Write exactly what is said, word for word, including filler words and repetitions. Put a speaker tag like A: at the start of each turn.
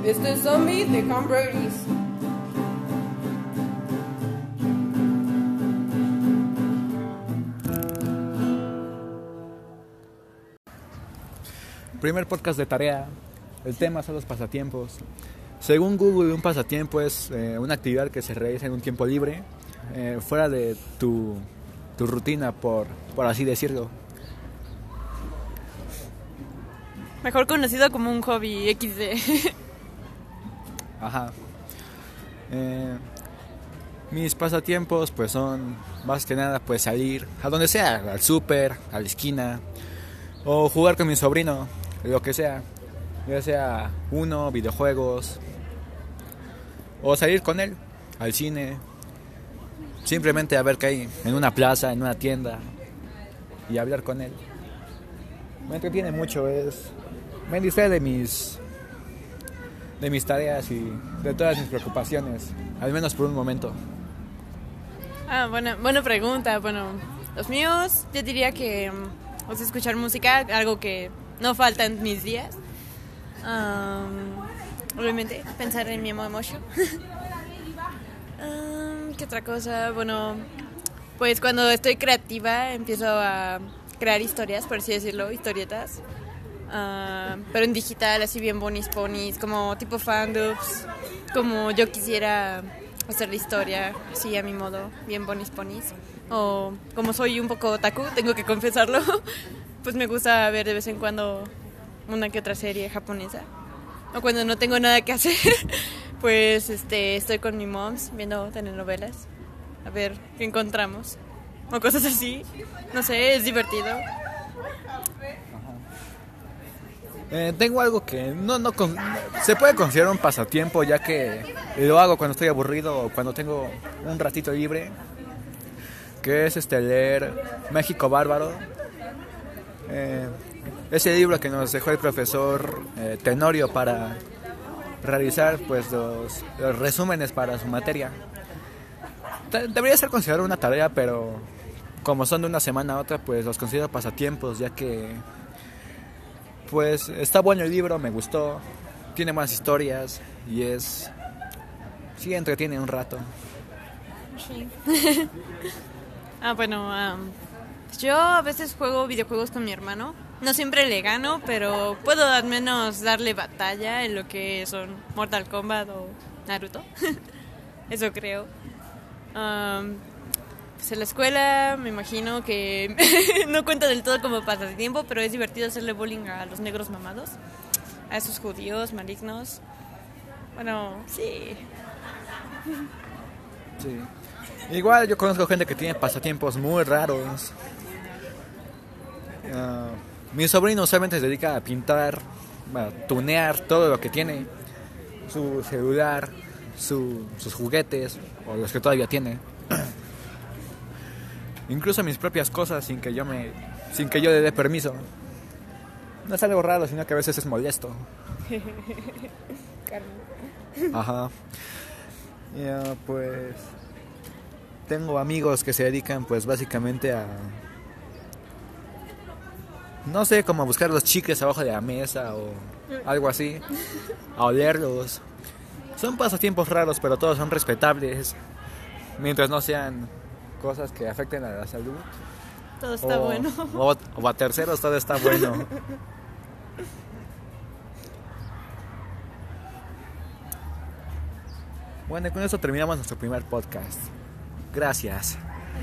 A: Este zombie de Tom Brady's.
B: Primer podcast de tarea. El tema son los pasatiempos. Según Google, un pasatiempo es eh, una actividad que se realiza en un tiempo libre, eh, fuera de tu, tu rutina, por, por así decirlo.
C: Mejor conocido como un hobby equis de.
B: Ajá. Eh, mis pasatiempos pues son más que nada pues salir a donde sea, al súper, a la esquina, o jugar con mi sobrino, lo que sea, ya sea uno, videojuegos, o salir con él al cine, simplemente a ver qué hay en una plaza, en una tienda, y hablar con él. Me entretiene mucho, es me distrae de mis de mis tareas y de todas mis preocupaciones, al menos por un momento.
C: Ah, buena, buena pregunta. Bueno, los míos, yo diría que o sea, escuchar música, algo que no falta en mis días. Um, obviamente, pensar en mi emo emotion. um, ¿Qué otra cosa? Bueno, pues cuando estoy creativa empiezo a crear historias, por así decirlo, historietas. Uh, pero en digital, así bien bonis ponis, como tipo fandubs, como yo quisiera hacer la historia, así a mi modo, bien bonis ponis. O como soy un poco otaku, tengo que confesarlo, pues me gusta ver de vez en cuando una que otra serie japonesa. O cuando no tengo nada que hacer, pues este estoy con mi moms viendo telenovelas, a ver qué encontramos, o cosas así. No sé, es divertido.
B: Eh, tengo algo que no, no con, se puede considerar un pasatiempo, ya que lo hago cuando estoy aburrido o cuando tengo un ratito libre, que es este leer México Bárbaro, eh, ese libro que nos dejó el profesor eh, Tenorio para realizar pues los, los resúmenes para su materia. Debería ser considerado una tarea, pero como son de una semana a otra, pues los considero pasatiempos, ya que pues está bueno el libro, me gustó, tiene más historias y es, sí, entretiene un rato.
C: Sí. ah, bueno, um, yo a veces juego videojuegos con mi hermano. No siempre le gano, pero puedo al menos darle batalla en lo que son Mortal Kombat o Naruto. Eso creo. Um, pues en la escuela me imagino que no cuenta del todo como pasatiempo, pero es divertido hacerle bullying a los negros mamados, a esos judíos malignos. Bueno, sí.
B: Sí. Igual yo conozco gente que tiene pasatiempos muy raros. Uh, mi sobrino usualmente se dedica a pintar, a tunear todo lo que tiene, su celular, su, sus juguetes, o los que todavía tiene. Incluso mis propias cosas sin que yo me sin que yo le dé permiso. No es algo raro, sino que a veces es molesto. Ajá. Ya, pues tengo amigos que se dedican pues básicamente a, no sé, como a buscar los chicles abajo de la mesa o algo así, a olerlos. Son pasatiempos raros, pero todos son respetables, mientras no sean cosas que afecten a la salud.
C: Todo está
B: o,
C: bueno.
B: O, o a terceros, todo está bueno. Bueno, y con eso terminamos nuestro primer podcast. Gracias.